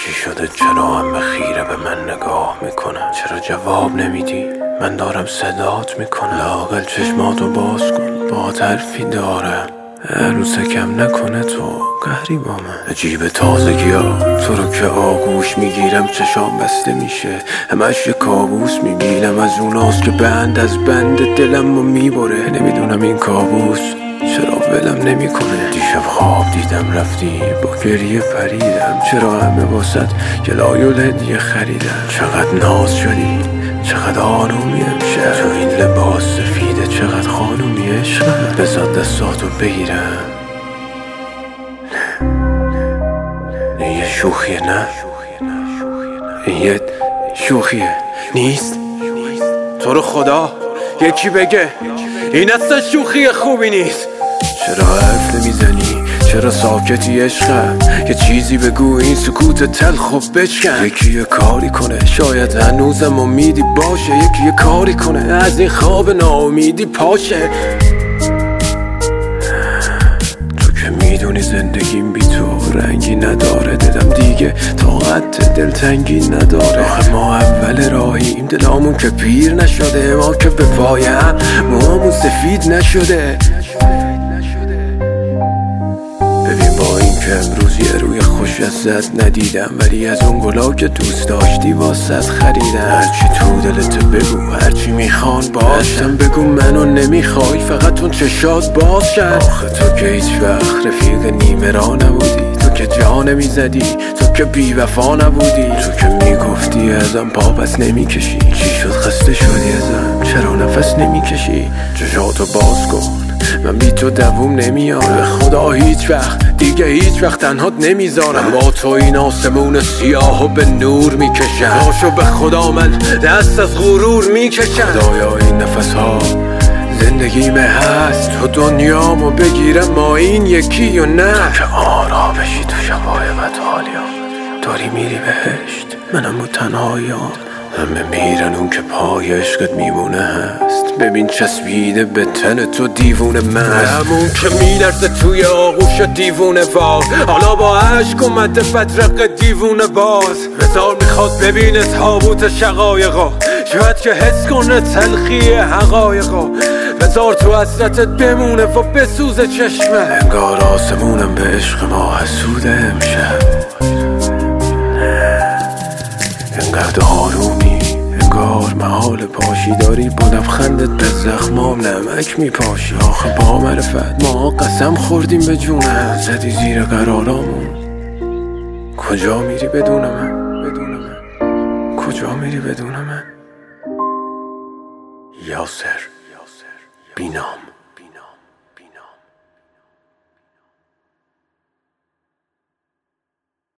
چی شده؟ چرا همه خیره به من نگاه میکنن؟ چرا جواب نمیدی؟ من دارم صدات میکنم. لااقل چشماتو باز کن، با حرفی دارم. عروسکم نکنه تو قهری با من. عجیب تازگی ها تو رو که آغوش میگیرم چشام بسته میشه، همش یه کابوس میبینم از اوناست که بند از بند دلم رو میبره. نمیدونم این کابوس چرا ولم نمیکنه. دیشب خواب دیدم رفتی با گریه پریدم، چرا همه واسط گلای و هدیه خریدم. چقدر ناز شدی، چقدر آرومی امشب تو این لباس سفیده، چقدر خانومی عشقم. بذار دستاتو بگیرم. این یه شوخیه نه؟ این یه شوخیه نیست؟ تو رو خدا یکی بگه این اصلا شوخی خوبی نیست. چرا حرف نمیزنی؟ چرا ساکتی عشقم؟ یه چیزی بگو این سکوت تلخ و بشکن. یکی یه کاری کنه، شاید هنوزم امیدی باشه. یکی یه کاری کنه از این خواب ناامیدی پاشه. تو که میدونی زندگیم بی تو رنگی نداره، دلم دیگه طاقت دلتنگی نداره. آخه ما اول راهیم، دلامون که پیر نشده، ما که به پایم موامون سفید نشده. ببین با این که امروز یه روی خوش ازت ندیدم، ولی از اون گلا که دوست داشتی واسط خریدم. هرچی تو دلت بگو، هرچی میخوان باشم بگو منو نمیخوای، فقط اون چشات باشن. آخه تو که هیچ وقت رفیق نیمه را نبودی، تو که جا نمیزدی، تو که بی وفا نبودی. تو که میگفتی ازم پا پس نمیکشی، چی شد خسته شدی ازم؟ چرا نفس نمیکشی؟ چشاتو باز کن، من بی تو دووم نمیام. به خدا هیچ وقت دیگه هیچ وقت تنهات نمیذارم. با تو این آسمون سیاهو به نور میکشم، پاشو به خدا من دست از غرور میکشم. خدایا این نفس ها زندگیمه هست، تو دنیامو بگیرم ما این یکی و نه. تو که آرام بشی تو شبای بدحالیم، داری میری بهشت منم رو تنهاییم. همه میرن اون که پای عشقت میمونه هست. ببین چسبیده به تن تو دیوونه مست، همون که میلرزه توی آغوش دیوونه وار. حالا با عشق اومده بدرق دیوونه باز. هزار میخواد ببینه تابوت شقایقا، شاید که حس کنه تلخی حقایقا. هزار تو حسرتت بمونه و بسوزه چشمه. انگار آسمونم به عشق ما حسوده امشب. انقدر آرومی، انگار محال پاشی داری، با لبخندت به زخمام نمک میپاشی. آخه با معرفت ما قسم خوردیم به جونم، زدی زیر قرارامون. کجا میری بدون من؟ کجا میری بدون من؟ یاسر بینام.